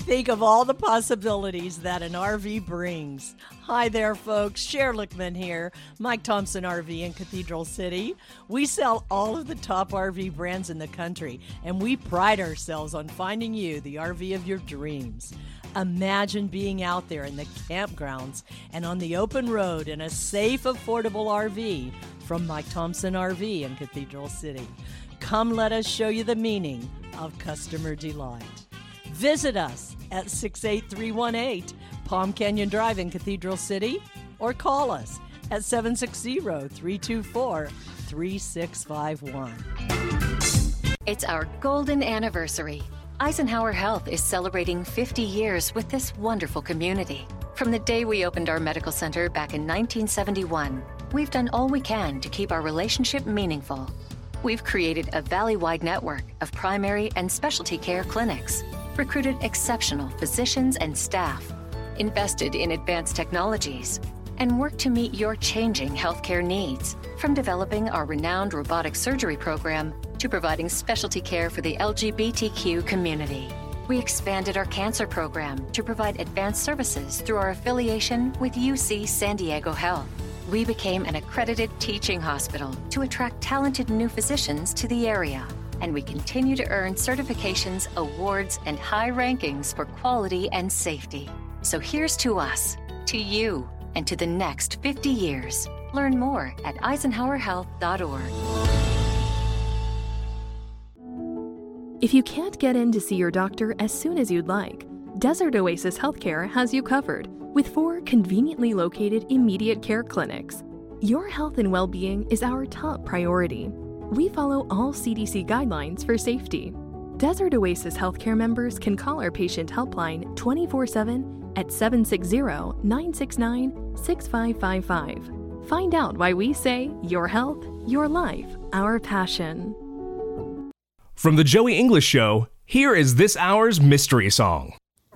think of all the possibilities that an RV brings. Hi there, folks. Cher Lickman here, Mike Thompson RV in Cathedral City. We sell all of the top RV brands in the country, and we pride ourselves on finding you the RV of your dreams. Imagine being out there in the campgrounds and on the open road in a safe, affordable RV from Mike Thompson RV in Cathedral City. Come let us show you the meaning of customer delight. Visit us at 68318 Palm Canyon Drive in Cathedral City or call us at 760-324-3651. It's our golden anniversary. Eisenhower Health is celebrating 50 years with this wonderful community. From the day we opened our medical center back in 1971, we've done all we can to keep our relationship meaningful. We've created a valley-wide network of primary and specialty care clinics, recruited exceptional physicians and staff, invested in advanced technologies, and worked to meet your changing healthcare needs, from developing our renowned robotic surgery program to providing specialty care for the LGBTQ community. We expanded our cancer program to provide advanced services through our affiliation with UC San Diego Health. We became an accredited teaching hospital to attract talented new physicians to the area. And we continue to earn certifications, awards, and high rankings for quality and safety. So here's to us, to you, and to the next 50 years. Learn more at eisenhowerhealth.org. If you can't get in to see your doctor as soon as you'd like, Desert Oasis Healthcare has you covered with 4 conveniently located immediate care clinics. Your health and well-being is our top priority. We follow all CDC guidelines for safety. Desert Oasis Healthcare members can call our patient helpline 24/7 at 760-969-6555. Find out why we say your health, your life, our passion. From the Joey English Show, here is this hour's mystery song.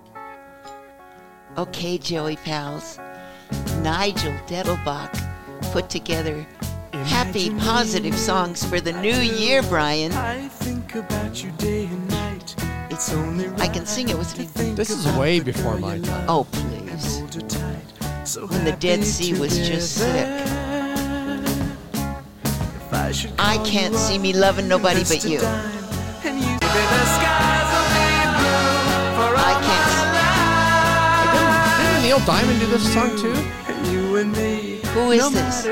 Okay, Joey pals, Nigel Dettelbach put together happy, positive songs for the new year, Brian. I think about you day and night. It's only right. I can sing it with me. This is way before my time. Oh, please. When the Dead Sea was just sick. I can't see me loving nobody but you. I can't. Didn't Neil Diamond do this song too? Who is this?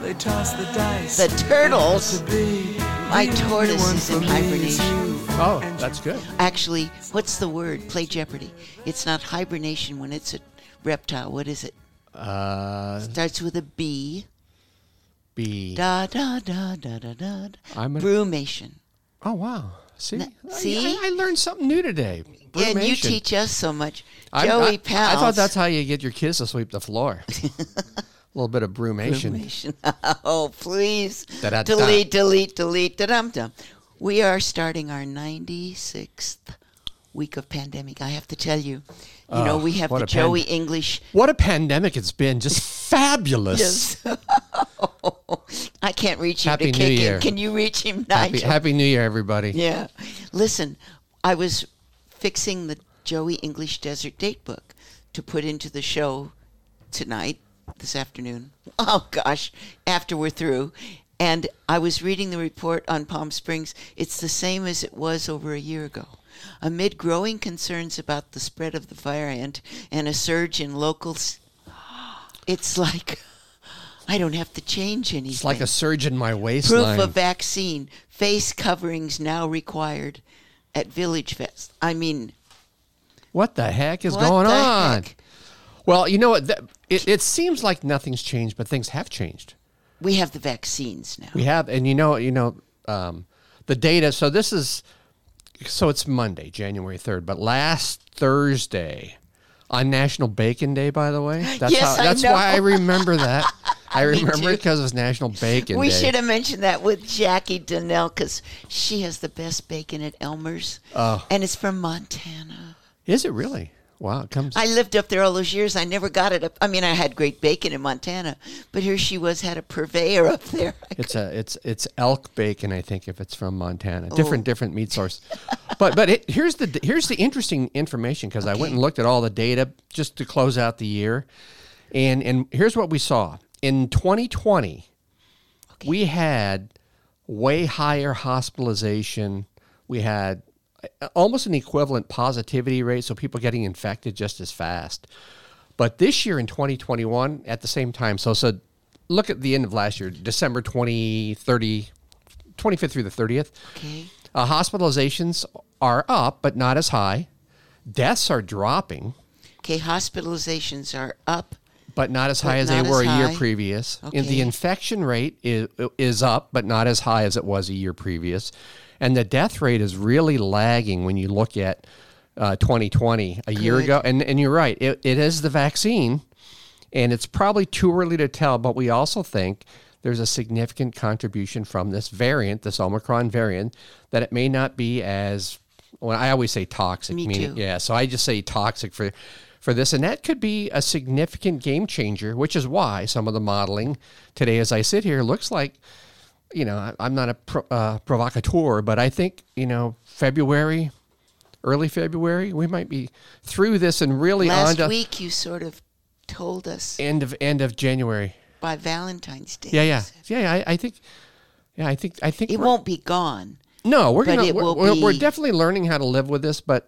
The Turtles. My tortoise is in hibernation. Oh, that's good. Actually, what's the word? Play Jeopardy. It's not hibernation when it's a reptile. What is it? Starts with a B. B. Da da da da da da. Brumation. Oh wow! See, see, I learned something new today. Brumation. And you teach us so much, Joey pals. I thought that's how you get your kids to sweep the floor. A little bit of brumation. Oh, please. Delete, da-dum-dum. We are starting our 96th week of pandemic. I have to tell you, we have the Joey English. What a pandemic it's been. Just fabulous. Yes. I can't reach him Happy to New kick Year. him. Can you reach him, Nigel? Happy New Year, everybody. Yeah. Listen, I was fixing the Joey English Desert Date Book to put into the show tonight, this afternoon. Oh, gosh, after we're through. And I was reading the report on Palm Springs. It's the same as it was over a year ago. Amid growing concerns about the spread of the variant and a surge in locals, it's like I don't have to change anything. It's like a surge in my waistline. Proof of vaccine. Face coverings now required at Village Fest. I mean, what the heck is going on? Heck? Well, you know what? It seems like nothing's changed, but things have changed. We have the vaccines now. We have, and the data. So it's Monday, January 3rd, but last Thursday, on National Bacon Day, by the way. That's why I remember that. I remember it because it was National Bacon Day. We should have mentioned that with Jackie Donnell because she has the best bacon at Elmer's. Oh. And it's from Montana. Is it really? Wow, it comes. I lived up there all those years. I never got it. I mean, I had great bacon in Montana, but here she had a purveyor up there. It's elk bacon, I think, if it's from Montana. Different meat source. But here's the interesting information, because I went and looked at all the data just to close out the year, and here's what we saw in 2020. We had way higher hospitalization. We had almost an equivalent positivity rate, so people getting infected just as fast. But this year in 2021, at the same time, so look at the end of last year, December 25th through the 30th. Okay. Hospitalizations are up, but not as high. Deaths are dropping. Okay, hospitalizations are up, but not as high as they were a year previous. Okay. And the infection rate is up, but not as high as it was a year previous. And the death rate is really lagging when you look at 2020, a year ago. And you're right, it is the vaccine, and it's probably too early to tell, but we also think there's a significant contribution from this variant, this Omicron variant, that it may not be as, well, I always say toxic. Me too. Yeah, so I just say toxic for this, and that could be a significant game changer, which is why some of the modeling today, as I sit here, looks like, I'm not a provocateur, but I think, early February, we might be through this and really Last week you sort of told us end of January. By Valentine's Day. Yeah. I think it won't be gone. No, we're definitely learning how to live with this. But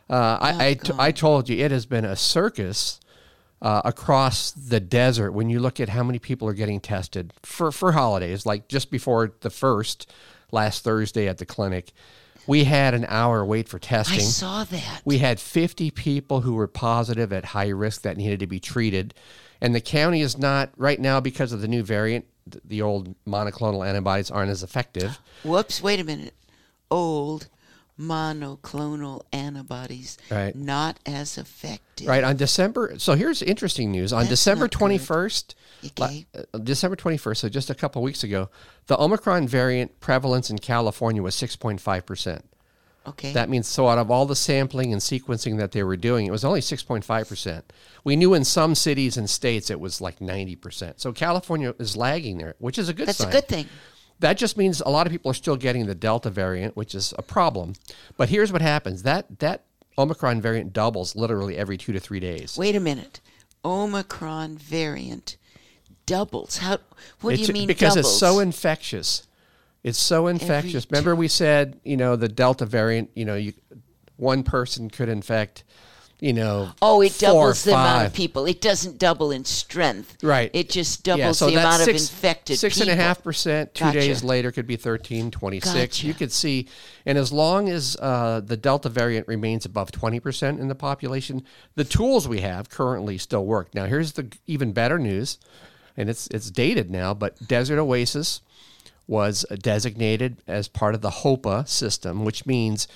I told you, it has been a circus across the desert when you look at how many people are getting tested for holidays. Like just before the first, last Thursday at the clinic, we had an hour wait for testing. I saw that. We had 50 people who were positive at high risk that needed to be treated. And the county is not, right now, because of the new variant, the old monoclonal antibodies aren't as effective. Whoops, wait a minute. Old monoclonal antibodies, right, not as effective. Right, on December, so here's interesting news. On December 21st, December 21st, so just a couple weeks ago, the Omicron variant prevalence in California was 6.5%. Okay. That means, so out of all the sampling and sequencing that they were doing, it was only 6.5%. We knew in some cities and states it was like 90%. So California is lagging there, which is a good sign. That's a good thing. That just means a lot of people are still getting the Delta variant, which is a problem. But here's what happens. That Omicron variant doubles literally every 2 to 3 days. Wait a minute. Omicron variant doubles. What do you mean because doubles? It's so infectious. It's so infectious. Remember we said, the Delta variant, one person could infect, it 4 doubles or 5. The amount of people. It doesn't double in strength. Right. It just doubles the amount of infected people. 6.5%, 2 days later could be 13, 26. Gotcha. You could see, and as long as the Delta variant remains above 20% in the population, the tools we have currently still work. Now, here's the even better news, and it's dated now, but Desert Oasis was designated as part of the HOPA system, which means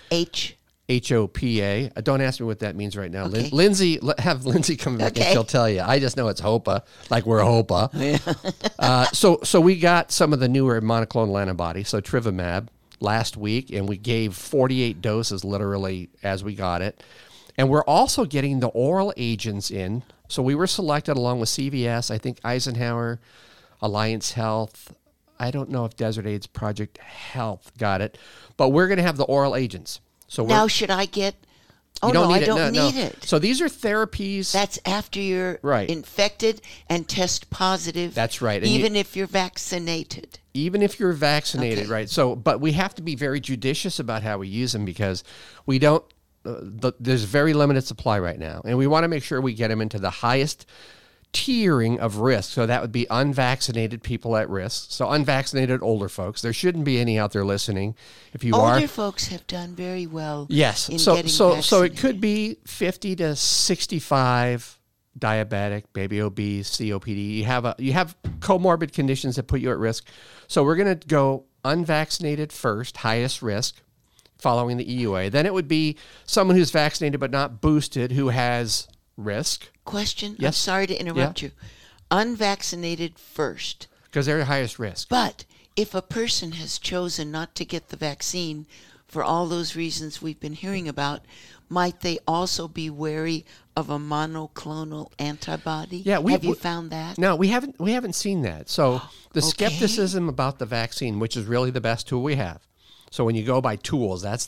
HOPA. Don't ask me what that means right now. Okay. Have Lindsay come back and she'll tell you. I just know it's HOPA, like we're HOPA. Yeah. So we got some of the newer monoclonal antibodies, so Trivimab, last week, and we gave 48 doses literally as we got it. And we're also getting the oral agents in. So we were selected along with CVS, I think Eisenhower, Alliance Health. I don't know if Desert AIDS Project Health got it, but we're going to have the oral agents. So now, should I get? I don't need it. So these are therapies. That's after you're infected and test positive. That's right. Even if you're vaccinated. Even if you're vaccinated, right? So, but we have to be very judicious about how we use them because we don't. There's very limited supply right now, and we want to make sure we get them into the highest tiering of risk. So that would be unvaccinated people at risk. So unvaccinated older folks. There shouldn't be any out there listening. If you older folks have done very well. Yes. In so getting so it could be 50 to 65, diabetic, baby obese, COPD. You have comorbid conditions that put you at risk. So we're going to go unvaccinated first, highest risk, following the EUA. Then it would be someone who's vaccinated but not boosted who has risk. Question? Yes. I'm sorry to interrupt you. Unvaccinated first. Because they're the highest risk. But if a person has chosen not to get the vaccine for all those reasons we've been hearing about, might they also be wary of a monoclonal antibody? Yeah, have you found that? No, we haven't seen that. So the skepticism about the vaccine, which is really the best tool we have, So when you go by tools, that's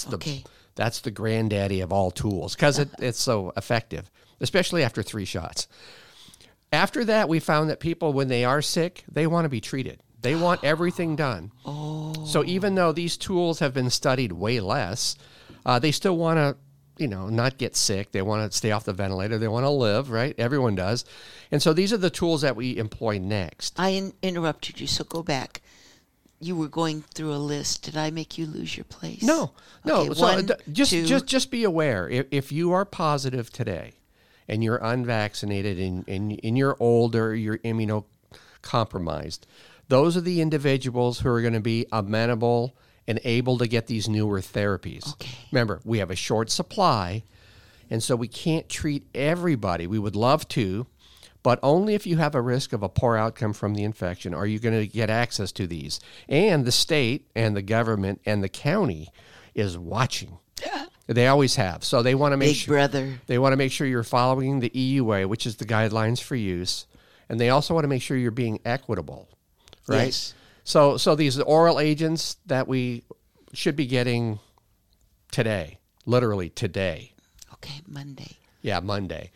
the granddaddy of all tools because it's so effective, especially after 3 shots. After that, we found that people, when they are sick, they want to be treated. They want everything done. So even though these tools have been studied way less, they still want to, not get sick. They want to stay off the ventilator. They want to live, right? Everyone does. And so these are the tools that we employ next. I interrupted you, so go back. You were going through a list. Did I make you lose your place? No. Okay, So 1, 2. just be aware. If you are positive today and you're unvaccinated and you're older, you're immunocompromised, those are the individuals who are going to be amenable and able to get these newer therapies. Okay. Remember, we have a short supply, and so we can't treat everybody. We would love to, but only if you have a risk of a poor outcome from the infection are you going to get access to these. And the state and the government and the county is watching. They always have. So they want to make sure brother. They want to make sure you're following the EUA, which is the guidelines for use, and they also want to make sure you're being equitable. Right? Yes. So these oral agents that we should be getting today, literally today. Okay, Monday. Yeah, Monday.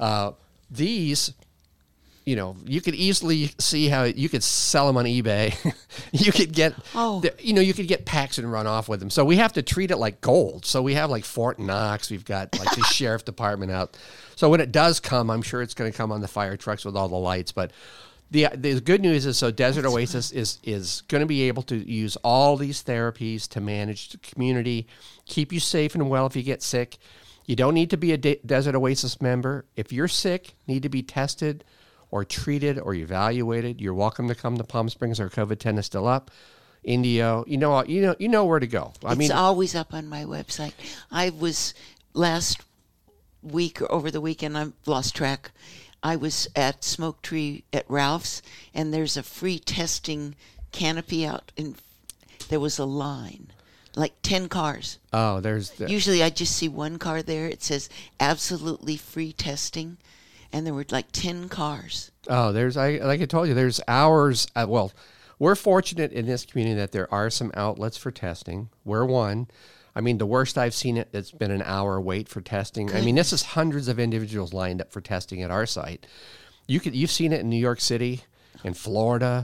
These, you could easily see how you could sell them on eBay. You could get, you could get packs and run off with them. So we have to treat it like gold. So we have like Fort Knox. We've got like the sheriff department out. So when it does come, I'm sure it's going to come on the fire trucks with all the lights, but the good news is, Desert Oasis is going to be able to use all these therapies to manage the community, keep you safe and well if you get sick. You don't need to be a Desert Oasis member. If you're sick, need to be tested or treated or evaluated, you're welcome to come to Palm Springs. Our COVID-10 is still up. Indio, you know where to go. It's always up on my website. I was last week or over the weekend, I've lost track. I was at Smoke Tree at Ralph's, and there's a free testing canopy out, and there was a line, like 10 cars. Oh, Usually I just see one car there. It says absolutely free testing, and there were like 10 cars. Oh, like I told you, there's hours. We're fortunate in this community that there are some outlets for testing. We're one. I mean, the worst I've seen it's been an hour wait for testing. Goodness. I mean, this is hundreds of individuals lined up for testing at our site. You've seen it in New York City, in Florida,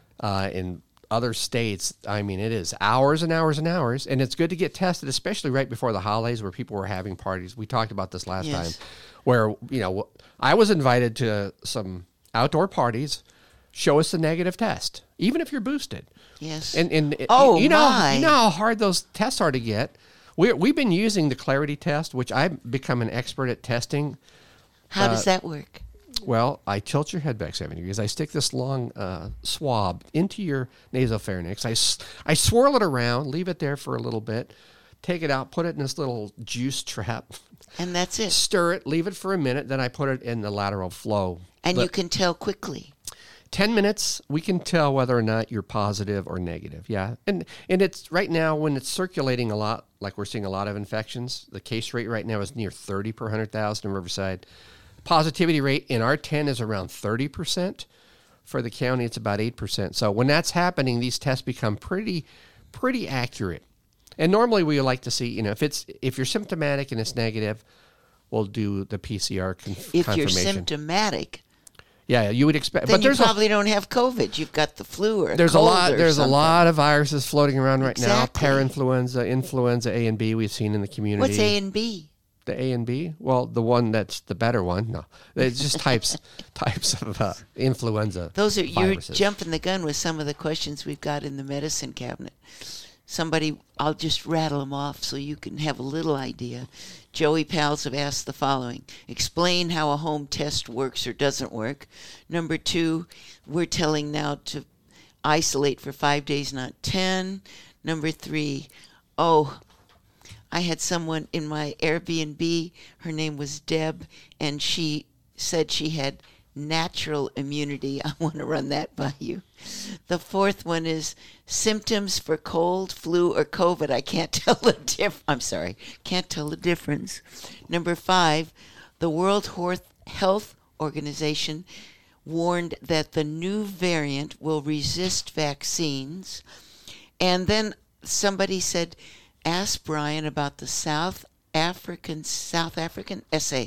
in other states. I mean, it is hours and hours and hours, and it's good to get tested, especially right before the holidays where people were having parties. We talked about this last time, where I was invited to some outdoor parties. Show us a negative test, even if you're boosted. Yes. And you know how hard those tests are to get. We've been using the Clarity test, which I've become an expert at testing. How does that work? Well, I tilt your head back 70 degrees. I stick this long swab into your nasopharynx. I swirl it around, leave it there for a little bit, take it out, put it in this little juice trap. And that's it. Stir it, leave it for a minute, then I put it in the lateral flow. And you can tell quickly. 10 minutes, we can tell whether or not you're positive or negative. Yeah. And it's right now when it's circulating a lot, like we're seeing a lot of infections, the case rate right now is near 30 per 100,000 in Riverside. Positivity rate in our 10 is around 30%. For the county, it's about 8%. So when that's happening, these tests become pretty accurate. And normally we like to see, if you're symptomatic and it's negative, we'll do the PCR confirmation. If you're symptomatic, yeah, you would expect. Then you probably don't have COVID. You've got the flu or there's a lot of viruses floating around right now. Exactly. Parainfluenza, influenza A and B we've seen in the community. What's A and B? The A and B? Well, the one that's the better one. No, it's just types of influenza. Those are viruses. You're jumping the gun with some of the questions we've got in the medicine cabinet. I'll just rattle them off so you can have a little idea. Joey Pals have asked the following. Explain how a home test works or doesn't work. Number 2, we're telling now to isolate for 5 days, not 10. Number 3, I had someone in my Airbnb, her name was Deb, and she said she had natural immunity. I want to run that by you. The 4th one is symptoms for cold, flu, or COVID. I can't tell the can't tell the difference. Number 5, the World Health Organization warned that the new variant will resist vaccines. And then somebody said, ask Brian about the South African, South American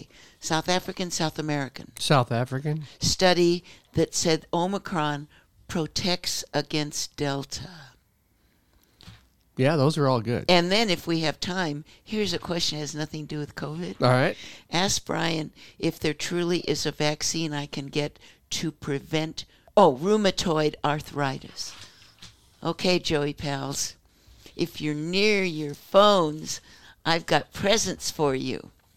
study that said Omicron protects against Delta. Yeah, those are all good. And then if we have time, here's a question that has nothing to do with COVID. All right. Ask Brian if there truly is a vaccine I can get to prevent, rheumatoid arthritis. Okay, Joey pals, if you're near your phones, I've got presents for you.